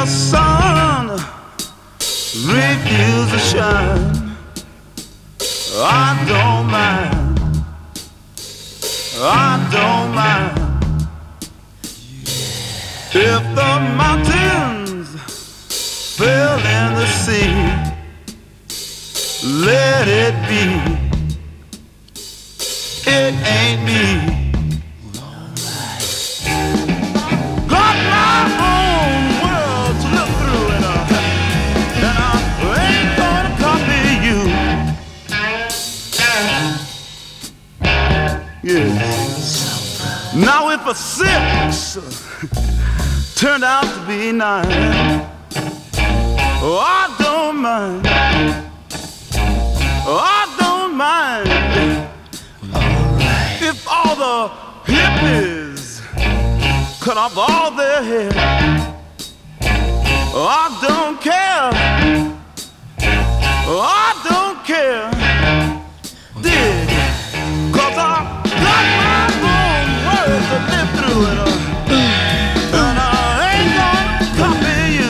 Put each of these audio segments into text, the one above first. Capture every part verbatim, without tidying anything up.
the sun refuses to shine, I don't mind, I don't mind. If the mountains fell in the sea, let it be. It ain't me. Got my own world to look through, and, uh, and I ain't gonna copy you. Yes. Now if a six turned out to be nine, oh, I don't mind. Oh, I don't mind. Right. If all the hippies cut off all their hair, oh, I don't care. Oh, I don't care. Dig, 'cause I got my own words to live through, and, uh, and I ain't gonna copy you.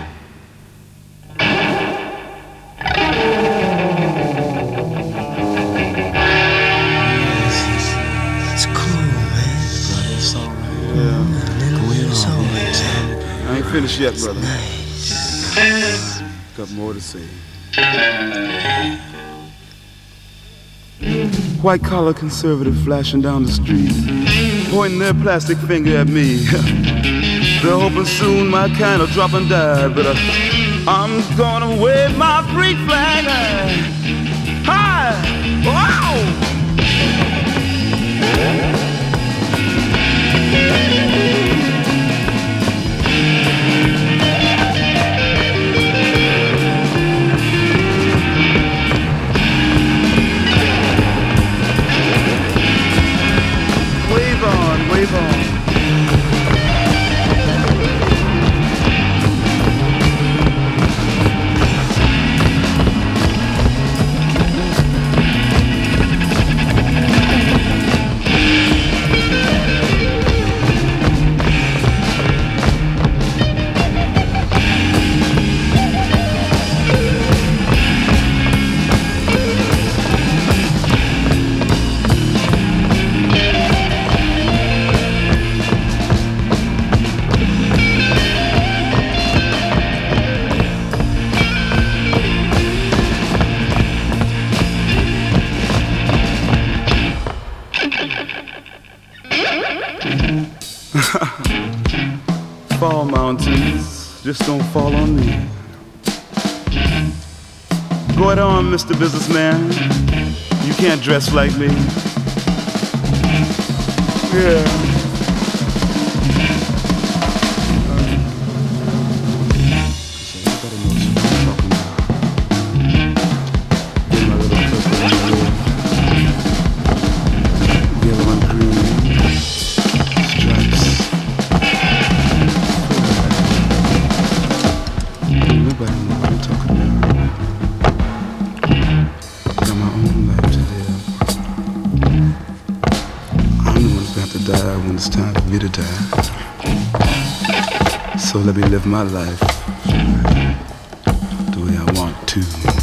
It's cool, man. It's all right. Yeah. It's all right. I ain't finished yet, brother. Nice. Got more to say. White collar conservative flashing down the street, pointing their plastic finger at me. They're hoping soon my kind will drop and die, but uh, I'm gonna wave my freak flag high. Wow! Wave on, wave on. Fall mountains, just don't fall on me. Go it on, Mister Businessman. You can't dress like me. Yeah. Die when it's time for me to die. So let me live my life the way I want to.